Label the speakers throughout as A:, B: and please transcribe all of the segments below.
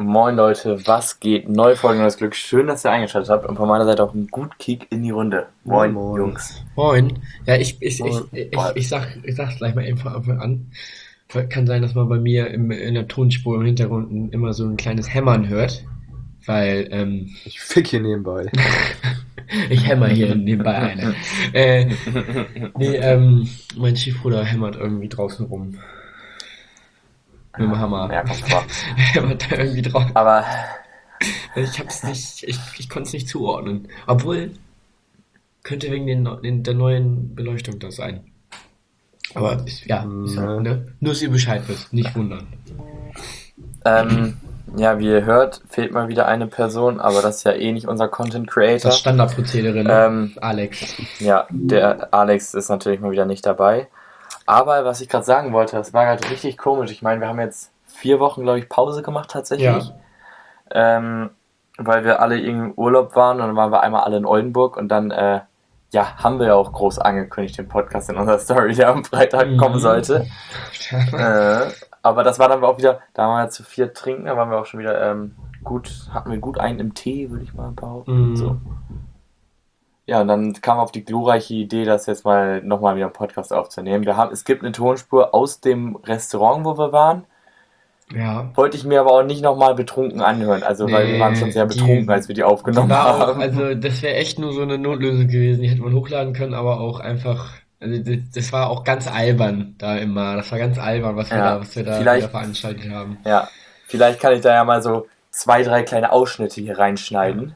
A: Moin Leute, was geht? Neue Folge, neues Glück. Schön, dass ihr eingeschaltet habt und von meiner Seite auch ein gut Kick in die Runde. Moin,
B: Moin.
A: Jungs.
C: Moin. Ja,
B: Moin.
C: ich sag's gleich mal einfach Anfang an. Kann sein, dass man bei mir in der Tonspur im Hintergrund immer so ein kleines Hämmern hört, weil
B: Ich fick hier nebenbei.
C: ich hämmer hier nebenbei eine. Mein Stiefbruder hämmert irgendwie draußen rum. Mit dem Hammer.
A: Ja, kommt vor.
C: Hämmert da irgendwie drauf.
A: Aber
C: Ich konnte es nicht zuordnen. Obwohl, könnte wegen der neuen Beleuchtung das sein. Aber ist ja, ne? Nur, dass ihr Bescheid wisst, nicht wundern.
A: ja, wie ihr hört, fehlt mal wieder eine Person, aber das ist ja eh nicht unser Content Creator.
C: Das Standardprozedere, ne? Alex.
A: Ja, der Alex ist natürlich mal wieder nicht dabei. Aber was ich gerade sagen wollte, das war gerade richtig komisch. Ich meine, wir haben jetzt 4 Wochen, glaube ich, Pause gemacht tatsächlich. Weil wir alle irgendwie im Urlaub waren und dann waren wir einmal alle in Oldenburg und dann haben wir ja auch groß angekündigt, den Podcast in unserer Story, der am Freitag kommen sollte. Aber das war dann auch wieder, da waren wir zu 4 trinken, da waren wir auch schon wieder hatten wir gut einen im Tee, würde ich mal behaupten. So. Ja, und dann kam auf die glorreiche Idee, das jetzt mal nochmal wieder einen Podcast aufzunehmen. Es gibt eine Tonspur aus dem Restaurant, wo wir waren.
C: Ja.
A: Wollte ich mir aber auch nicht nochmal betrunken anhören, weil wir waren schon sehr betrunken, als wir die aufgenommen haben.
C: Also das wäre echt nur so eine Notlösung gewesen, die hätte man hochladen können, aber auch einfach, also das war auch ganz albern da immer, das war ganz albern, was wir da wieder veranstaltet haben.
A: Ja, vielleicht kann ich da ja mal so 2, 3 kleine Ausschnitte hier reinschneiden.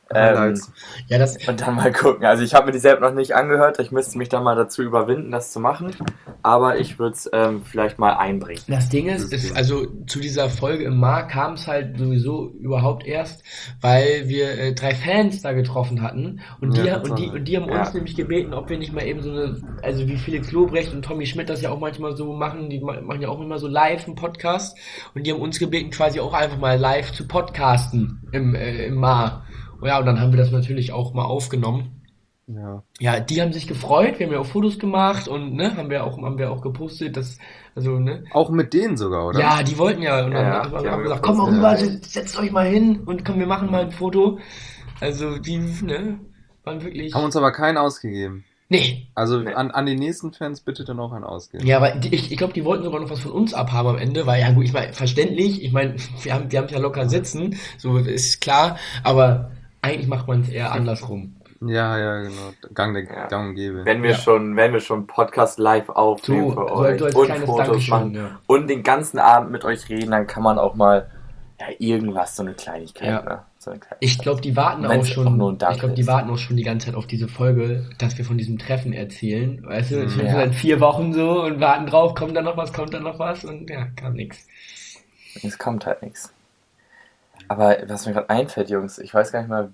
A: Und dann mal gucken. Also ich habe mir die selbst noch nicht angehört. Ich müsste mich dann mal dazu überwinden, das zu machen. Aber ich würde es vielleicht mal einbringen.
C: Das Ding ist, also zu dieser Folge im Mar kam es halt sowieso überhaupt erst, weil wir 3 Fans da getroffen hatten. Und die haben uns nämlich gebeten, ob wir nicht mal eben so eine, also wie Felix Lobrecht und Tommy Schmidt das ja auch manchmal so machen, die machen ja auch immer so live einen Podcast. Und die haben uns gebeten, quasi auch einfach mal live zu podcasten im Mar. Ja, und dann haben wir das natürlich auch mal aufgenommen. Ja, die haben sich gefreut, wir haben ja auch Fotos gemacht und ne, haben wir auch gepostet,
B: Auch mit denen sogar, oder?
C: Ja, die wollten ja und dann haben wir gesagt, komm mal rüber, setzt euch mal hin und komm, wir machen mal ein Foto. Also die, ne, waren wirklich.
B: Haben uns aber keinen ausgegeben.
C: Nee.
B: Also an die nächsten Fans bitte dann auch einen ausgeben.
C: Ja, aber ich glaube, die wollten sogar noch was von uns abhaben am Ende, weil ja gut, ich meine, verständlich, ich meine, wir haben ja locker sitzen, so ist klar, aber eigentlich macht man es eher andersrum.
B: Ja, genau. Gang und gäbe.
A: Wenn wir schon Podcast live aufnehmen für euch und Fotos machen und den ganzen Abend mit euch reden, dann kann man auch mal irgendwas, so eine Kleinigkeit. Ne? So eine
C: ich glaube, die warten auch schon die ganze Zeit auf diese Folge, dass wir von diesem Treffen erzählen. Weißt du, wir seit 4 Wochen so und warten drauf, kommt da noch was und ja, kam nichts.
A: Es kommt halt nichts. Aber was mir gerade einfällt, Jungs, ich weiß gar nicht mal,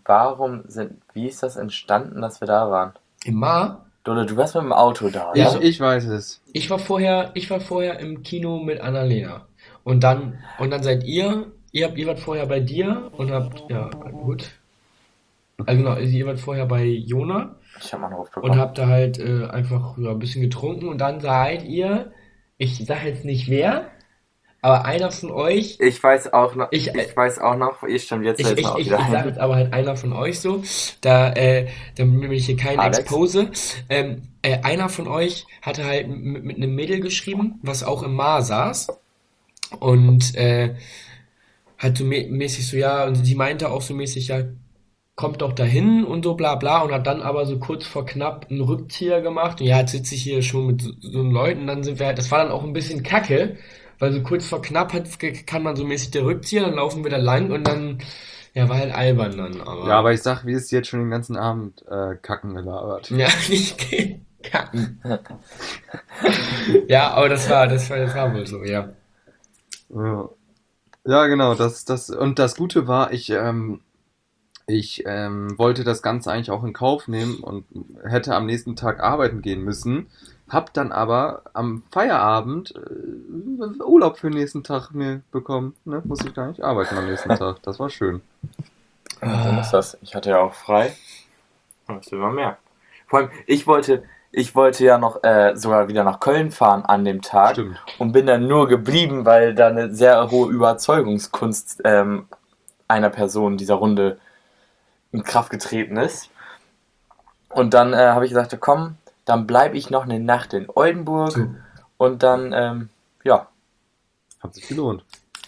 A: wie ist das entstanden, dass wir da waren?
C: Im Mar?
A: Dolle, du warst mit dem Auto da, oder?
B: Ja, ich weiß es.
C: Ich war vorher im Kino mit Annalena. Und dann seid ihr wart vorher bei dir und habt, ja, gut. Also genau, ihr wart vorher bei Jona.
A: Ich hab mal einen Ruf bekommen.
C: Und habt da halt einfach ein bisschen getrunken und dann seid ihr, ich sag jetzt nicht wer, aber einer von euch.
A: Ich weiß auch noch. Ich stimmt, jetzt
C: ich sag jetzt aber halt einer von euch so. Da will ich hier keine
A: Alex?
C: Expose. Einer von euch hatte halt mit einem Mädel geschrieben, was auch im Mar saß. Und hat so mäßig so, ja, und sie meinte auch so mäßig, ja, kommt doch dahin und so bla bla und hat dann aber so kurz vor knapp einen Rückzieher gemacht. Und ja, jetzt sitze ich hier schon mit so Leuten, dann sind wir halt, das war dann auch ein bisschen kacke. Weil so kurz vor knapp kann man so mäßig der Rückzieher, dann laufen wir da lang und dann, ja, war halt albern dann.
B: Aber ich sag, wie ist jetzt schon den ganzen Abend kacken gelabert.
C: Ja, nicht kacken. Ja, aber das war wohl so, ja.
B: Ja, genau, und das Gute war, ich wollte das Ganze eigentlich auch in Kauf nehmen und hätte am nächsten Tag arbeiten gehen müssen. Hab dann aber am Feierabend Urlaub für den nächsten Tag mir bekommen. Ne? Musste ich gar nicht arbeiten am nächsten Tag. Das war schön.
A: So ist das. Ich hatte ja auch frei. Das will man merken. Vor allem, ich wollte ich wollte ja noch sogar wieder nach Köln fahren an dem Tag.
B: Stimmt.
A: Und bin dann nur geblieben, weil da eine sehr hohe Überzeugungskunst einer Person dieser Runde in Kraft getreten ist. Und dann habe ich gesagt, komm, dann bleibe ich noch eine Nacht in Oldenburg.
C: So.
A: Und dann, ja,
B: Hat sich gelohnt.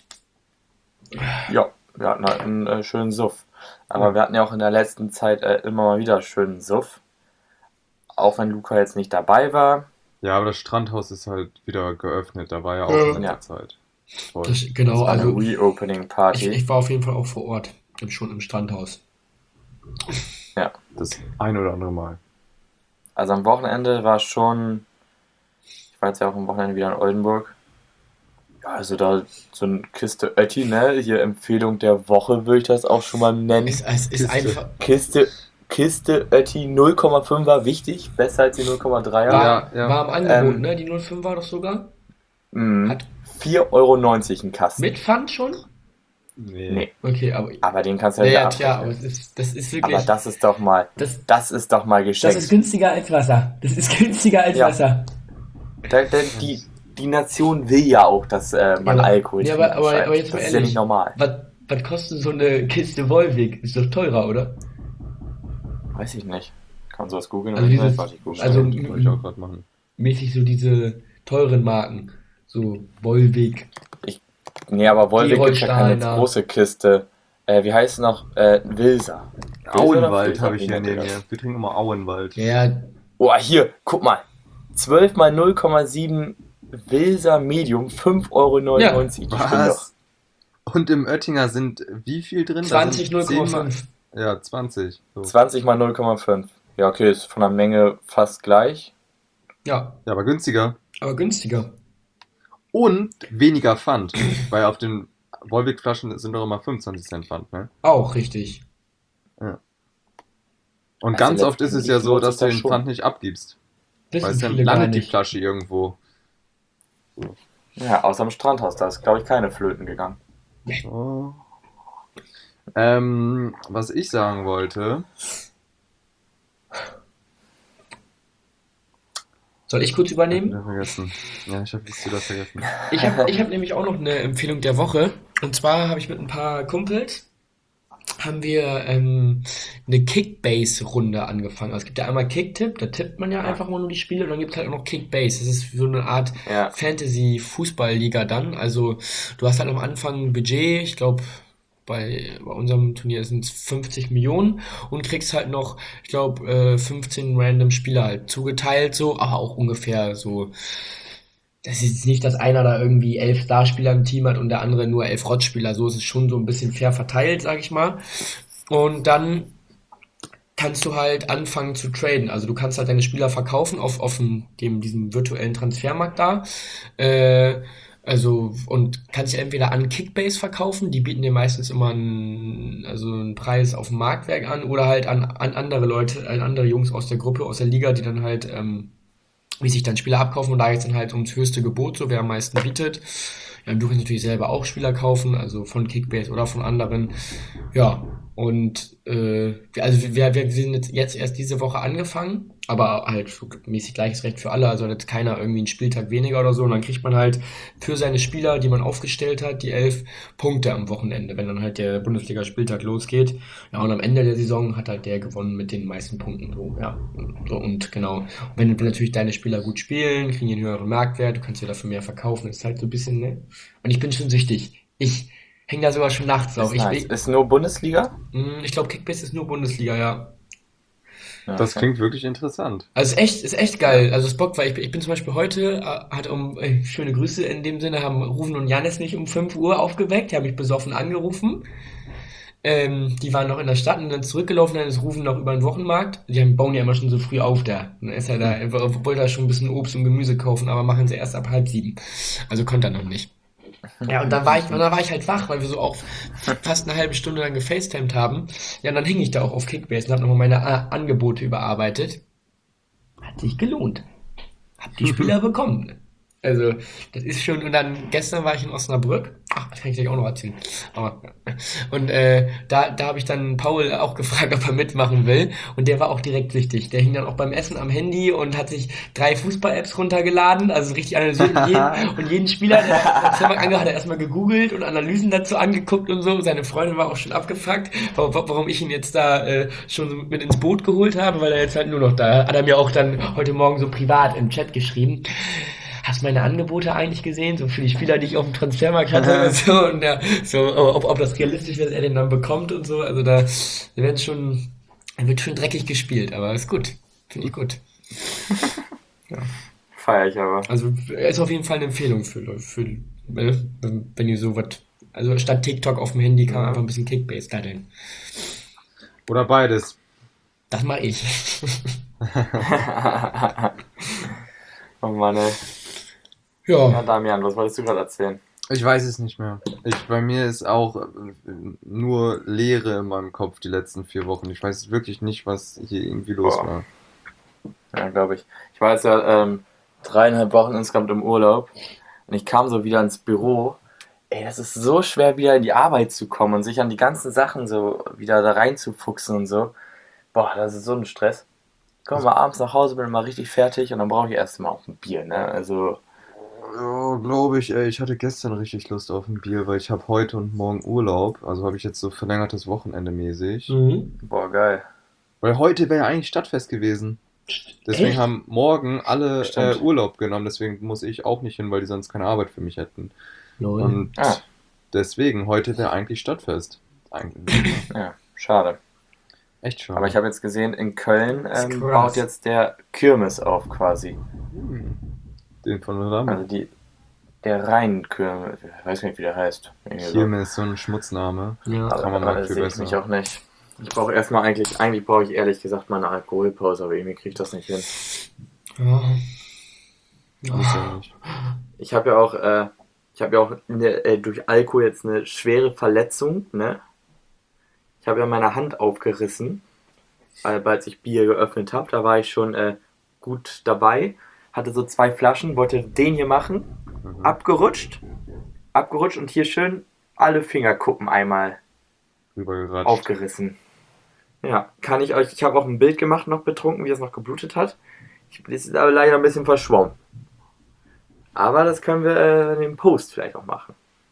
A: wir hatten halt einen schönen Suff. Aber wir hatten ja auch in der letzten Zeit immer mal wieder schönen Suff. Auch wenn Luca jetzt nicht dabei war.
B: Ja, aber das Strandhaus ist halt wieder geöffnet. Da war ja auch in der Zeit. Voll.
C: Genau,
A: Das war
C: also
A: eine Reopening-Party.
C: ich war auf jeden Fall auch vor Ort, schon im Strandhaus.
A: Ja,
B: Das ein oder andere Mal.
A: also am Wochenende war schon... Ich war jetzt ja auch am Wochenende wieder in Oldenburg. Ja, also da so eine Kiste Ötti, ne? Hier Empfehlung der Woche würde ich das auch schon mal nennen.
C: Es ist
B: Kiste.
C: einfach.
A: Kiste Ötti 0,5er, wichtig, besser als die 0,3er.
B: Ja.
C: War am Angebot, ne? Die 05 war doch sogar. Hat
A: 4,90 Euro ein Kasten.
C: mit Pfand schon?
A: Nee,
C: Okay, aber.
A: aber den kannst du ja
C: Ja,
A: wieder
C: klar, aber
A: abrechnen.
C: das ist wirklich.
A: Aber das ist doch mal,
C: Das-
A: das ist doch mal
C: Das ist
A: geschenkt.
C: günstiger als Wasser. Das ist günstiger als
A: Ja.
C: Wasser.
A: Die Nation will ja auch, dass man
C: aber-
A: Alkohol
C: ja,
A: trinkt.
C: aber jetzt mal
A: das ist ja
C: ehrlich.
A: nicht normal.
C: Was kostet so eine Kiste Wolwig? Ist doch teurer, oder?
A: Weiß ich nicht. Kann man sowas googeln?
C: Also
A: oder
C: dieses-
A: nicht? Warte, ich google.
C: also-
B: Wollte ich auch gerade machen.
C: Mäßig so diese teuren Marken. So Wolwig.
A: Nee, aber Wolwig ist ja keine
C: Gerolsteiner.
A: große Kiste. Wie heißt es noch? Wilser.
B: Auenwald
A: Wilser,
B: habe ich
A: wie
B: hier
A: nennt ihr
B: neben
A: das?
B: mir. Wir trinken immer Auenwald.
C: Ja,
A: Oh, hier, guck mal. 12 mal 0,7 Wilser Medium, 5,99 Euro.
C: Ja.
A: Ich bin doch
B: Was? Und im Oettinger sind wie viel drin? Da
C: 20,
B: sind 10 mal-
C: 0,5.
B: Ja, 20. So.
A: 20 mal 0,5. Ja, okay, ist von der Menge fast gleich.
C: Ja,
B: Ja, aber günstiger.
C: aber günstiger.
B: Und weniger Pfand. Weil auf den Wolwig-Flaschen sind doch immer 25 Cent Pfand, ne?
C: Auch richtig.
B: Und
A: Also
B: ganz oft ist es ja so,
A: letztendlich
B: dass du
A: lohnt
B: den
A: sich das
B: Pfand nicht abgibst. Weil es
C: Wissen
B: dann
C: viele gar
B: landet die
C: nicht.
B: Flasche irgendwo.
A: Ja, außer am Strandhaus, da ist, glaube ich, keine Flöten gegangen.
B: Oh. Was ich sagen wollte,
C: Soll ich kurz übernehmen?
B: wieder vergessen. Ja, ich habe es wieder vergessen.
C: Ich hab nämlich auch noch eine Empfehlung der Woche. Und zwar habe ich mit ein paar Kumpels haben wir eine Kickbase-Runde angefangen. Also es gibt ja einmal Kicktipp, da tippt man ja einfach mal nur die Spiele und dann gibt es halt auch noch Kickbase. Das ist so eine Art
A: Ja.
C: Fantasy-Fußball-Liga dann. Also du hast halt am Anfang ein Budget, ich glaube bei unserem Turnier sind es 50 Millionen und kriegst halt noch, ich glaube, 15 random Spieler halt zugeteilt so, aber auch ungefähr so. Das ist jetzt nicht, dass einer da irgendwie 11 Starspieler im Team hat und der andere nur 11 Rottspieler. So ist es schon so ein bisschen fair verteilt, sag ich mal. Und dann kannst du halt anfangen zu traden. Also du kannst halt deine Spieler verkaufen auf diesem virtuellen Transfermarkt da. Und kannst sie entweder an Kickbase verkaufen, die bieten dir meistens immer einen Preis auf dem Marktwert an, oder halt an andere Leute, an andere Jungs aus der Gruppe, aus der Liga, die dann halt wie sich dann Spieler abkaufen und da jetzt dann halt ums höchste Gebot, so wer am meisten bietet. Ja, du kannst natürlich selber auch Spieler kaufen, also von Kickbase oder von anderen. Ja, und wir sind jetzt erst diese Woche angefangen, aber halt so mäßig gleiches Recht für alle, also hat jetzt keiner irgendwie einen Spieltag weniger oder so, und dann kriegt man halt für seine Spieler, die man aufgestellt hat, die 11 Punkte am Wochenende, wenn dann halt der Bundesliga-Spieltag losgeht. Ja, und am Ende der Saison hat halt der gewonnen mit den meisten Punkten, so, ja. So, und genau. Und wenn natürlich deine Spieler gut spielen, kriegen die einen höheren Marktwert, du kannst dir dafür mehr verkaufen, ist halt so ein bisschen, ne? Und ich bin schon süchtig. Ich hänge da sogar schon nachts drauf.
A: Ist nice. Ist nur Bundesliga?
C: Ich glaube, Kickbase ist nur Bundesliga, ja.
A: Ja,
B: Das
A: okay.
B: klingt wirklich interessant.
C: Also ist echt geil. Also es bockt, weil ich bin zum Beispiel heute, schöne Grüße in dem Sinne, haben Rufen und Janis mich um 5 Uhr aufgeweckt, die haben mich besoffen angerufen. Die waren noch in der Stadt und dann zurückgelaufen, dann ist Rufen noch über den Wochenmarkt. Bauen ja immer schon so früh auf da. Dann ist er da, wollte da schon ein bisschen Obst und Gemüse kaufen, aber machen sie erst ab 6:30. Also konnte er noch nicht. Ja, und dann war ich halt wach, weil wir so auch fast eine halbe Stunde lang gefacetimed haben. Ja, und dann hing ich da auch auf Kickbase und habe nochmal meine Angebote überarbeitet. Hat sich gelohnt. Hab die Spieler bekommen. Also, das ist schon, und dann gestern war ich in Osnabrück. Ach, das kann ich gleich auch noch erzählen. Aber, und da habe ich dann Paul auch gefragt, ob er mitmachen will. Und der war auch direkt süchtig. Der hing dann auch beim Essen am Handy und hat sich 3 Fußball-Apps runtergeladen, also richtig analysiert. Und jeden Spieler, der Transfermarkt angehört, hat er erstmal gegoogelt und Analysen dazu angeguckt und so. Seine Freundin war auch schon abgefuckt, warum ich ihn jetzt da schon mit ins Boot geholt habe, weil er jetzt halt nur noch da hat er mir auch dann heute Morgen so privat im Chat geschrieben. Hast meine Angebote eigentlich gesehen, so für die Spieler, die ich auf dem Transfermarkt hatte und so, und ja, so, ob das realistisch ist, dass er den dann bekommt und so, also da wird schon dreckig gespielt, aber ist gut, finde ich gut. Ja.
A: Feier ich aber.
C: Also ist auf jeden Fall eine Empfehlung für wenn ihr so was, also statt TikTok auf dem Handy kann man einfach ein bisschen Kickbase daddeln.
B: Oder beides.
C: Das mache ich.
A: Oh Mann, ey.
C: Ja,
A: Ja, Damian, was wolltest du gerade erzählen?
B: Ich weiß es nicht mehr. Bei mir ist auch nur Leere in meinem Kopf die letzten 4 Wochen. Ich weiß wirklich nicht, was hier irgendwie los
A: Boah.
B: war.
A: Ja, glaube ich. Ich war jetzt ja 3,5 Wochen insgesamt im Urlaub und ich kam so wieder ins Büro. Ey, das ist so schwer, wieder in die Arbeit zu kommen und sich an die ganzen Sachen so wieder da reinzufuchsen und so. Boah, das ist so ein Stress. Ich komme mal abends nach Hause, bin mal richtig fertig und dann brauche ich erst mal auch ein Bier, ne? Also,
B: Ja, glaube ich, ey. Ich hatte gestern richtig Lust auf ein Bier, weil ich habe heute und morgen Urlaub. Also habe ich jetzt so verlängertes Wochenende mäßig.
A: boah, geil.
B: Weil heute wäre ja eigentlich Stadtfest gewesen. Deswegen
C: echt?
B: haben morgen alle
A: Stimmt.
B: Urlaub genommen. Deswegen muss ich auch nicht hin, weil die sonst keine Arbeit für mich hätten.
C: Lol.
B: Und
A: Ah,
B: deswegen, heute wäre eigentlich Stadtfest. Eigentlich.
A: ja, schade.
B: Echt schade.
A: Aber ich habe jetzt gesehen, in Köln
C: Das ist
A: baut
C: krass.
A: jetzt der Kirmes auf quasi.
B: Den von
A: Also
B: Rahmen.
A: der Rhein-Kirmes, ich weiß nicht, wie der heißt. Irgendwie so.
B: Kirmes ist so ein Schmutzname.
C: Ja.
B: Kann man
A: Aber
B: mal
A: das
B: viel
A: sehe ich mich
B: besser.
A: auch nicht. Ich brauche erstmal eigentlich brauche ich ehrlich gesagt mal eine Alkoholpause, aber irgendwie kriege ich das nicht hin.
C: Ja.
B: Muss ja nicht.
A: Ich habe ja auch durch Alkohol jetzt eine schwere Verletzung, ne? Ich habe ja meine Hand aufgerissen, als ich Bier geöffnet habe. Da war ich schon gut dabei. Hatte so 2 Flaschen, wollte den hier machen,
B: Mhm.
A: abgerutscht und hier schön alle Fingerkuppen einmal
B: Rübergeratscht.
A: aufgerissen. Ja, ich habe auch ein Bild gemacht, noch betrunken, wie es noch geblutet hat. Das ist aber leider ein bisschen verschwommen. Aber das können wir in dem Post vielleicht auch machen.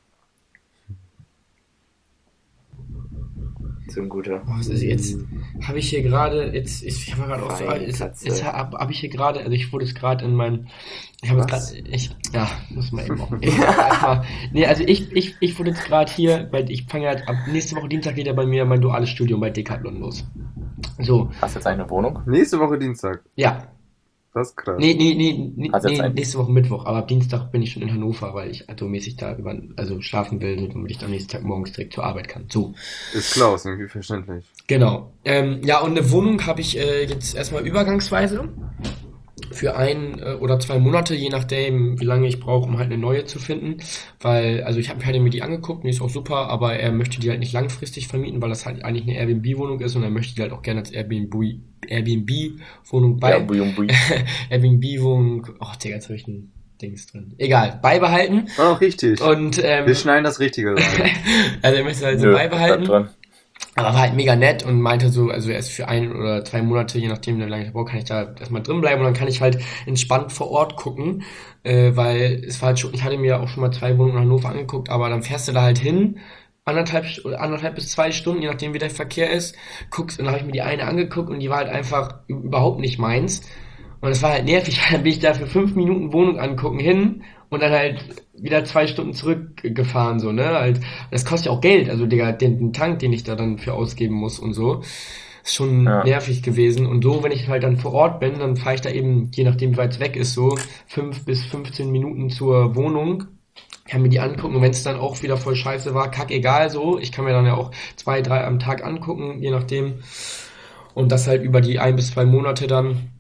A: So ein guter.
C: Was ist jetzt? Habe ich hier gerade, ich war gerade auch so, jetzt habe ich hier gerade, also ich wurde es gerade in meinem, ich habe
A: Was?
C: jetzt gerade, muss man eben auch. Also ich wurde jetzt gerade hier, weil ich fange halt ab nächste Woche Dienstag geht ja bei mir mein duales Studium bei Decathlon los. So,
A: Hast du jetzt eigentlich eine Wohnung?
B: Nächste Woche Dienstag.
C: ja.
B: Das ist krass.
A: Also jetzt ein-
C: Nächste Woche Mittwoch, aber ab Dienstag bin ich schon in Hannover, weil ich also mäßig da schlafen will, damit ich am nächsten Tag morgens direkt zur Arbeit kann. So.
B: Ist klar, ist irgendwie verständlich.
C: Genau. Ja, und eine Wohnung habe ich jetzt erstmal übergangsweise für 1 oder 2 Monate, je nachdem, wie lange ich brauche, um halt eine neue zu finden. Weil, also ich habe mir die angeguckt, die ist auch super, aber er möchte die halt nicht langfristig vermieten, weil das halt eigentlich eine Airbnb-Wohnung ist und er möchte die halt auch gerne als Airbnb-Wohnung
A: Ja, bui.
C: Airbnb-Wohnung, Digga, jetzt habe ich ein Dings drin. Egal, beibehalten.
B: War auch richtig.
C: Und,
B: Wir schneiden das Richtige rein.
C: also er möchte halt so
A: Nö,
C: beibehalten.
A: bleib dran.
C: Aber war halt mega nett und meinte so, also erst für 1 oder 2 Monate, je nachdem, wie lange ich brauche, kann ich da erstmal drin bleiben und dann kann ich halt entspannt vor Ort gucken, weil es war halt schon, ich hatte mir ja auch schon mal 2 Wohnungen in Hannover angeguckt, aber dann fährst du da halt hin, anderthalb bis 2 Stunden, je nachdem wie der Verkehr ist, guckst und dann habe ich mir die eine angeguckt und die war halt einfach überhaupt nicht meins. Und es war halt nervig, weil dann bin ich da für 5 Minuten Wohnung angucken hin und dann halt wieder 2 Stunden zurückgefahren, so, ne? Halt, das kostet ja auch Geld, also Digga, den Tank, den ich da dann für ausgeben muss und so. Ist schon nervig gewesen. Und so, wenn ich halt dann vor Ort bin, dann fahre ich da eben, je nachdem wie weit es weg ist, so 5 bis 15 Minuten zur Wohnung. Kann mir die angucken und wenn es dann auch wieder voll scheiße war, kackegal so. Ich kann mir dann ja auch 2, 3 am Tag angucken, je nachdem. Und das halt über die 1 bis 2 Monate dann.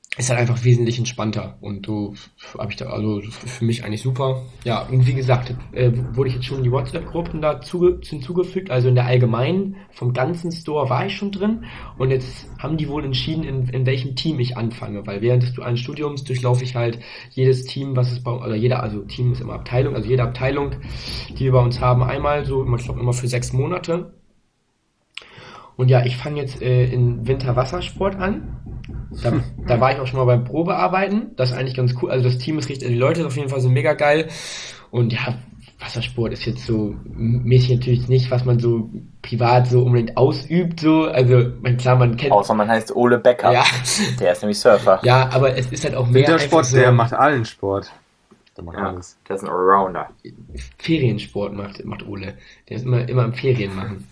C: ist halt einfach wesentlich entspannter und so habe ich da, also für mich eigentlich super. Ja, und wie gesagt, wurde ich jetzt schon in die WhatsApp-Gruppen hinzugefügt, also in der allgemeinen, vom ganzen Store war ich schon drin und jetzt haben die wohl entschieden, in welchem Team ich anfange, weil während des dualen Studiums durchlaufe ich halt jedes Team, was es also Team ist immer Abteilung, also jede Abteilung, die wir bei uns haben, einmal so, ich glaube immer für 6 Monate. Und ja, ich fange jetzt in Winterwassersport an. Da war ich auch schon mal beim Probearbeiten. Das ist eigentlich ganz cool. Also das Team ist richtig, also die Leute sind auf jeden Fall so mega geil. Und ja, Wassersport ist jetzt so mäßig natürlich nicht, was man so privat so unbedingt ausübt. So. Also klar, man kennt...
A: Außer man heißt Ole Becker.
C: Ja.
A: Der ist nämlich Surfer.
C: Ja, aber es ist halt auch mehr
B: Wintersport,
C: so,
B: der macht allen Sport. Der macht
A: Ja,
B: alles.
A: der ist ein Allrounder.
C: Feriensport macht Ole. Der ist immer im Ferien machen.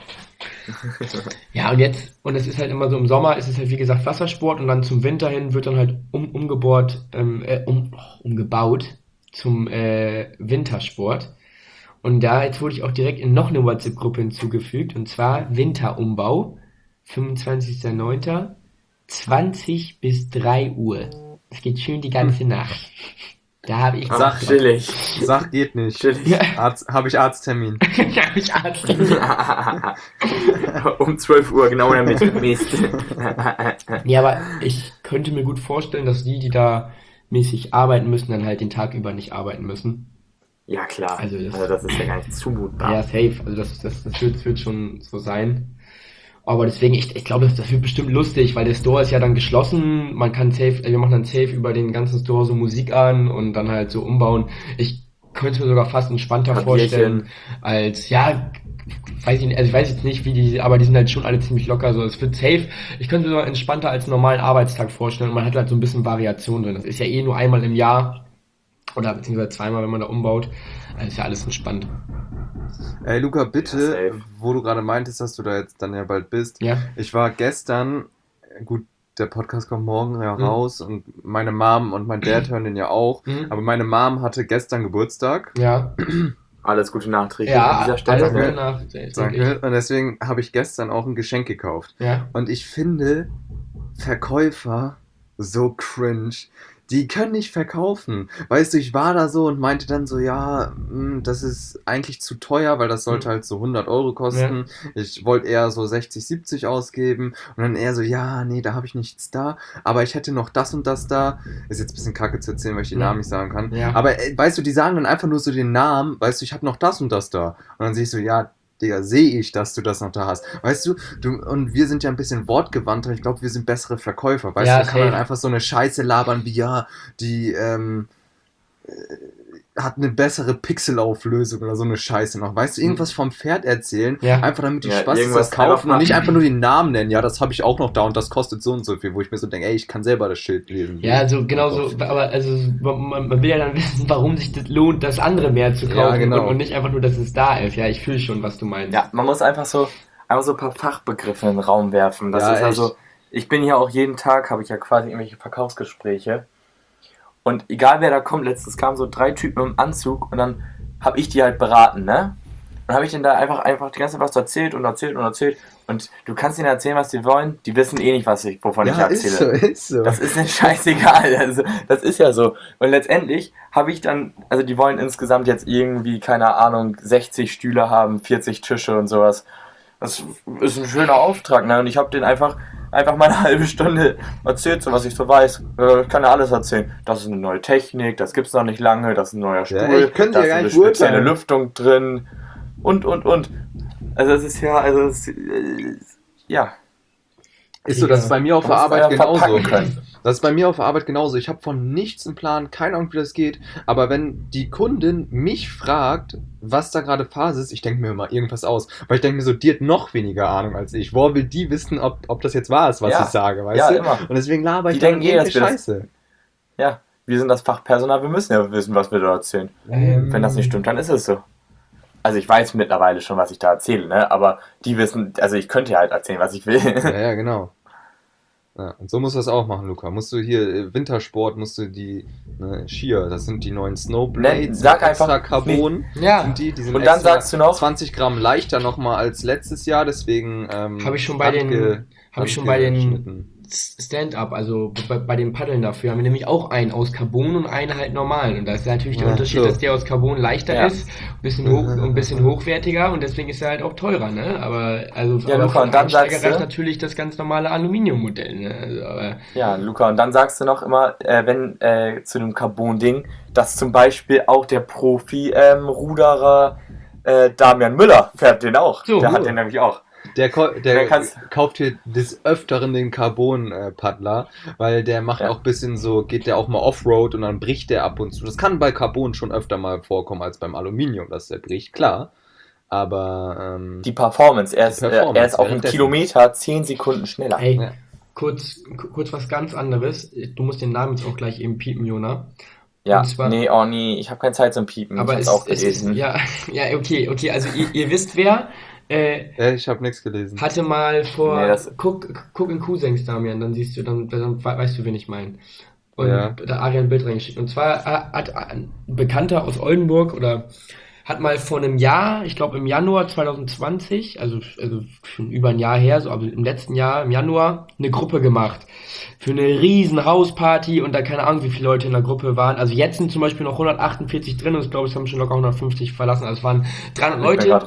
C: Ja, und es ist halt immer so, im Sommer ist es halt wie gesagt Wassersport und dann zum Winter hin wird dann halt umgebaut zum Wintersport. Und da jetzt wurde ich auch direkt in noch eine WhatsApp-Gruppe hinzugefügt und zwar Winterumbau, 25.09. 20 bis 3 Uhr. Es geht schön die ganze Nacht. Da habe ich
A: Sag chillig.
B: Sag geht nicht.
A: Chillig.
B: Habe ich Arzttermin.
C: hab ich Arzttermin.
A: Um 12 Uhr, genau in der Mitte. Mist.
C: Ja, aber ich könnte mir gut vorstellen, dass die da mäßig arbeiten müssen, dann halt den Tag über nicht arbeiten müssen.
A: Ja, klar.
C: Also
A: Also das ist ja gar nicht zumutbar.
C: Ja, safe. Also das wird schon so sein. Aber deswegen, ich glaube, das wird bestimmt lustig, weil der Store ist ja dann geschlossen. Man kann safe, wir machen dann safe über den ganzen Store so Musik an und dann halt so umbauen. Ich könnte mir sogar fast entspannter vorstellen als, ja, weiß ich nicht, also ich weiß jetzt nicht, wie die, aber die sind halt schon alle ziemlich locker, so. Es wird safe. Ich könnte mir sogar entspannter als einen normalen Arbeitstag vorstellen und man hat halt so ein bisschen Variation drin. Das ist ja eh nur einmal im Jahr oder beziehungsweise zweimal, wenn man da umbaut. Also ist ja alles entspannt.
B: Ey, Luca, bitte,
A: Ja,
B: wo du gerade meintest, dass du da jetzt dann ja bald bist.
C: Ja.
B: Ich war gestern, gut, der Podcast kommt morgen ja raus und meine Mom und mein Dad hören den ja auch. Aber meine Mom hatte gestern Geburtstag.
C: Ja.
A: Alles Gute nachträglich
C: Ja,
A: an dieser Stelle.
C: alles Gute
A: Ne?
C: nachträglich.
B: Danke. Und deswegen habe ich gestern auch ein Geschenk gekauft.
C: Ja.
B: Und ich finde Verkäufer so cringe. Die können nicht verkaufen. Weißt du, ich war da so und meinte dann so, ja, das ist eigentlich zu teuer, weil das sollte halt so 100 Euro kosten. Ja. Ich wollte eher so 60, 70 ausgeben. Und dann eher so, ja, nee, da habe ich nichts da. Aber ich hätte noch das und das da. Ist jetzt ein bisschen kacke zu erzählen, weil ich die Namen nicht sagen kann. Ja. Aber weißt du, die sagen dann einfach nur so den Namen. Weißt du, ich habe noch das und das da. Und dann sehe ich so, ja, Digga, sehe ich, dass du das noch da hast. Weißt du, und wir sind ja ein bisschen wortgewandter. Ich glaube, wir sind bessere Verkäufer. Weißt du, da kann man einfach so eine Scheiße labern wie, ja, die hat eine bessere Pixelauflösung oder so eine Scheiße noch. Weißt du, irgendwas vom Pferd erzählen, einfach damit die Spaß das kaufen und nicht einfach nur den Namen nennen. Ja, das habe ich auch noch da und das kostet so und so viel, wo ich mir so denke, ey, ich kann selber das Schild lesen.
C: Ja, also genau so, aber also man will ja dann wissen, warum sich das lohnt, das andere mehr zu kaufen, ja, genau. und nicht einfach nur, dass es da ist. Ja, ich fühle schon, was du meinst.
A: Ja, man muss einfach so ein paar Fachbegriffe in den Raum werfen. Das ist also, ich bin hier auch jeden Tag, habe ich ja quasi irgendwelche Verkaufsgespräche. Und egal wer da kommt, letztens kamen so 3 Typen im Anzug und dann habe ich die halt beraten, ne? Und habe ich denen da einfach die ganze Zeit was erzählt. Und du kannst ihnen erzählen, was die wollen, die wissen eh nicht, wovon ich erzähle.
B: Ist so.
A: Das ist nicht scheißegal, also das ist ja so. Und letztendlich habe ich dann, also die wollen insgesamt jetzt irgendwie, keine Ahnung, 60 Stühle haben, 40 Tische und sowas. Das ist ein schöner Auftrag, ne? Und ich habe denen einfach mal eine halbe Stunde erzählt, so was ich so weiß. Ich kann ja alles erzählen. Das ist eine neue Technik, das gibt's noch nicht lange, das ist ein neuer Stuhl, da ist eine spezielle Lüftung drin und. Also es ist ja, ja.
B: Ist so, das ist bei mir auf der Arbeit genauso. Das ist bei mir auf der Arbeit genauso. Ich habe von nichts einen Plan, keine Ahnung, wie das geht. Aber wenn die Kundin mich fragt, was da gerade Phase ist, ich denke mir immer irgendwas aus. Weil ich denke mir so, die hat noch weniger Ahnung als ich. Woher will die wissen, ob das jetzt wahr ist, was ich sage, weißt du? Immer. Und deswegen laber ich dann irgendeine Scheiße.
A: Ja, wir sind das Fachpersonal, wir müssen ja wissen, was wir da erzählen. Wenn das nicht stimmt, dann ist es so. Also ich weiß mittlerweile schon, was ich da erzähle, ne? Aber die wissen, also ich könnte ja halt erzählen, was ich will.
B: Ja, genau. Ja, und so musst du das auch machen, Luca. Musst du hier Wintersport, musst du die Skier, das sind die neuen Snowblades,
A: sag einfach
B: extra Carbon,
A: sind
B: die sind
A: und dann sagst du noch
B: 20 Gramm leichter nochmal als letztes Jahr, deswegen
C: habe ich schon bei den Stand-up, also bei dem Paddeln dafür, haben wir nämlich auch einen aus Carbon und einen halt normalen. Und da ist natürlich der Unterschied, dass der aus Carbon leichter ist, ein bisschen hochwertiger und deswegen ist er halt auch teurer, ne? Aber also
A: Luca, und dann sagst du,
C: reicht natürlich das ganz normale Aluminiummodell, ne? Also,
A: Luca, und dann sagst du noch immer, wenn zu dem Carbon-Ding, dass zum Beispiel auch der Profi-Ruderer Damian Müller fährt den auch. Der hat den nämlich auch.
B: Der kauft hier des Öfteren den Carbon-Paddler, weil der macht auch ein bisschen so, geht der auch mal Offroad und dann bricht der ab und zu. Das kann bei Carbon schon öfter mal vorkommen als beim Aluminium, dass der bricht, klar. Aber
A: die Performance, er ist auf einen Kilometer 10 Sekunden schneller.
C: Hey, kurz was ganz anderes. Du musst den Namen jetzt auch gleich eben piepen, Jona.
A: Ja, nee, ich habe keine Zeit zum Piepen.
C: Aber
A: ich hab's auch gelesen.
C: Okay, also ihr wisst wer.
B: Ich habe nichts gelesen.
C: Hatte mal guck in Cousins, Damian, dann siehst du, dann weißt du, wen ich meine. Und da Arian ein Bild reingeschickt. Und zwar hat ein Bekannter aus Oldenburg hat mal vor einem Jahr, ich glaube im Januar 2020, also schon über ein Jahr her, so aber im letzten Jahr, im Januar, eine Gruppe gemacht. Für eine riesen Hausparty und da keine Ahnung, wie viele Leute in der Gruppe waren. Also jetzt sind zum Beispiel noch 148 drin und ich glaube, es haben schon locker 150 verlassen. Also es waren 300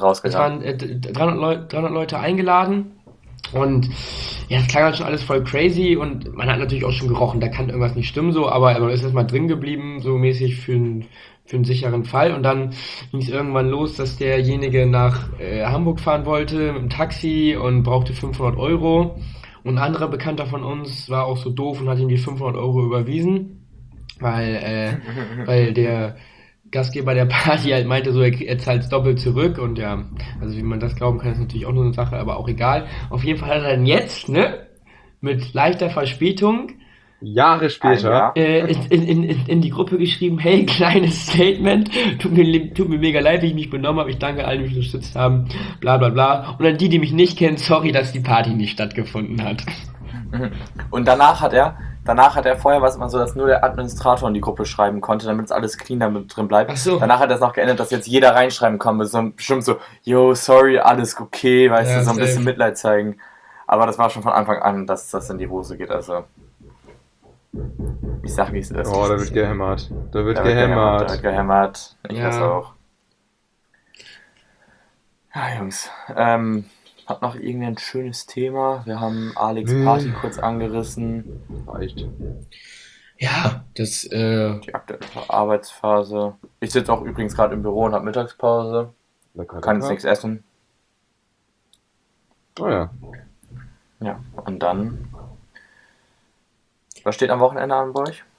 C: Leute eingeladen. Und ja, das klang halt schon alles voll crazy und man hat natürlich auch schon gerochen, da kann irgendwas nicht stimmen so, aber man ist erstmal drin geblieben, so mäßig für einen sicheren Fall. Und dann ging es irgendwann los, dass derjenige nach Hamburg fahren wollte mit dem Taxi und brauchte 500 Euro. Und ein anderer Bekannter von uns war auch so doof und hat ihm die 500 Euro überwiesen, weil der Gastgeber der Party halt meinte, so er zahlt es doppelt zurück. Und ja, also wie man das glauben kann, ist natürlich auch nur eine Sache, aber auch egal. Auf jeden Fall hat er dann jetzt, ne, mit leichter Verspätung
B: Jahre später
C: in die Gruppe geschrieben, hey, kleines Statement, tut mir mega leid, wie ich mich benommen habe, ich danke allen, die mich unterstützt haben, bla bla bla. Und an die mich nicht kennen, sorry, dass die Party nicht stattgefunden hat.
A: Und danach hat er vorher, was man so, dass nur der Administrator in die Gruppe schreiben konnte, damit es alles clean damit drin bleibt.
C: Ach so.
A: Danach hat er es noch geändert, dass jetzt jeder reinschreiben kann, bestimmt so, yo, sorry, alles okay, weißt du, so ein bisschen Mitleid zeigen. Aber das war schon von Anfang an, dass das in die Hose geht, also... Ich sag, wie es ist.
B: Oh, da wird gehämmert.
A: Da wird gehämmert. Ich weiß auch. Ja, Jungs. Hat noch irgendwie ein schönes Thema. Wir haben Alex Party kurz angerissen.
B: Reicht.
C: Ja, das...
A: Die aktuelle Arbeitsphase. Ich sitze auch übrigens gerade im Büro und habe Mittagspause. Kann jetzt nichts essen.
B: Oh ja.
A: Ja, und dann... Was steht am Wochenende an bei euch?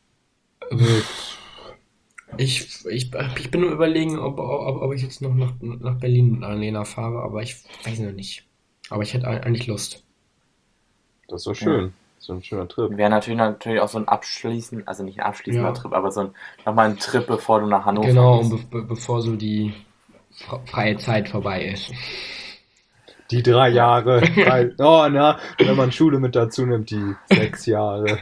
C: Ich bin nur überlegen, ob ich jetzt noch nach Berlin mit Annalena fahre, aber ich weiß noch nicht. Aber ich hätte eigentlich Lust.
B: Das ist so schön. So ein schöner Trip.
A: Wäre natürlich auch so ein nicht ein abschließender Trip, aber nochmal ein Trip, bevor du nach Hannover
C: gehst. Genau, bevor so die freie Zeit vorbei ist.
B: Die 3 Jahre. Wenn man Schule mit dazu nimmt, die 6 Jahre.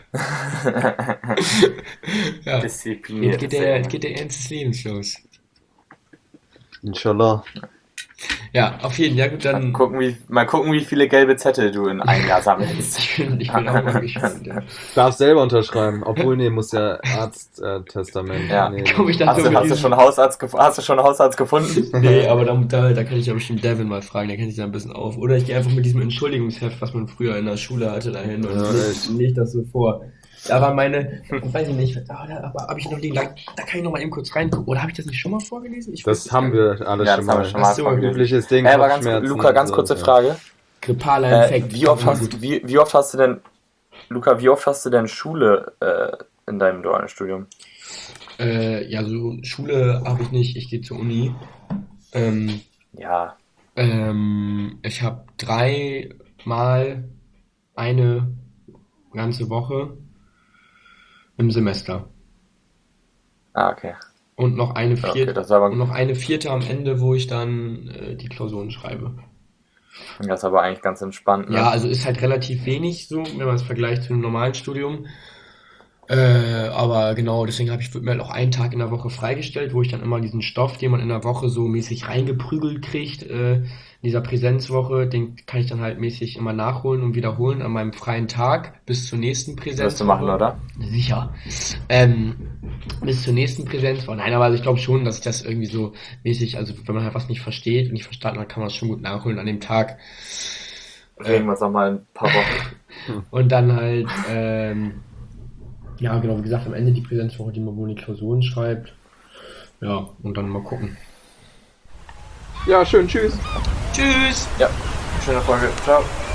C: Ja. Diszipliniert. Jetzt geht der Ernst des Lebens los.
B: Inshallah.
C: Ja, auf jeden Fall. Ja, gut, dann.
A: Mal gucken, wie viele gelbe Zettel du in einem Jahr sammelst.
C: Ich bin auch mal gespannt. Ja.
B: Darfst selber unterschreiben. Obwohl, muss ja Arzttestament.
A: Ja.
C: Hast
A: du schon einen Hausarzt gefunden?
C: Nee, aber da kann ich ja bestimmt Devin mal fragen. Der kennt sich da ein bisschen auf. Oder ich gehe einfach mit diesem Entschuldigungsheft, was man früher in der Schule hatte, dahin und leg das so vor. Da war weiß ich nicht, aber habe ich noch liegen, da kann ich noch mal eben kurz reingucken. Oder habe ich das nicht schon mal vorgelesen?
B: Das haben wir alles schon mal.
A: So,
B: übliches Ding.
A: Aber Luca, ganz kurze Frage.
C: Grippaler Infekt.
A: Wie oft hast du denn Schule in deinem dualen Studium?
C: So Schule habe ich nicht, ich gehe zur Uni. Ich habe 3-mal eine ganze Woche im Semester.
A: Okay.
C: Und noch eine vierte,
A: und
C: noch eine vierte am Ende, wo ich dann die Klausuren schreibe.
A: Das ist aber eigentlich ganz entspannt. Ne?
C: Ja, also ist halt relativ wenig so, wenn man es vergleicht zu einem normalen Studium. Aber genau, deswegen wird mir halt auch einen Tag in der Woche freigestellt, wo ich dann immer diesen Stoff, den man in der Woche so mäßig reingeprügelt kriegt, in dieser Präsenzwoche, den kann ich dann halt mäßig immer nachholen und wiederholen an meinem freien Tag bis zur nächsten
A: Wirst du machen,
C: Präsenzwoche.
A: oder?
C: Sicher. Bis zur nächsten Präsenzwoche. Nein, aber also ich glaube schon, dass ich das irgendwie so mäßig, also wenn man halt was nicht versteht und nicht verstanden hat, kann man es schon gut nachholen an dem Tag.
A: Reden wir uns nochmal in ein paar Wochen.
C: Und dann halt, ja, genau, wie gesagt, am Ende die Präsenzwoche, die man wohl die Klausuren schreibt. Ja, und dann mal gucken.
B: Ja, schön, tschüss.
C: Tschüss!
A: Ja, schöne Folge. Ciao.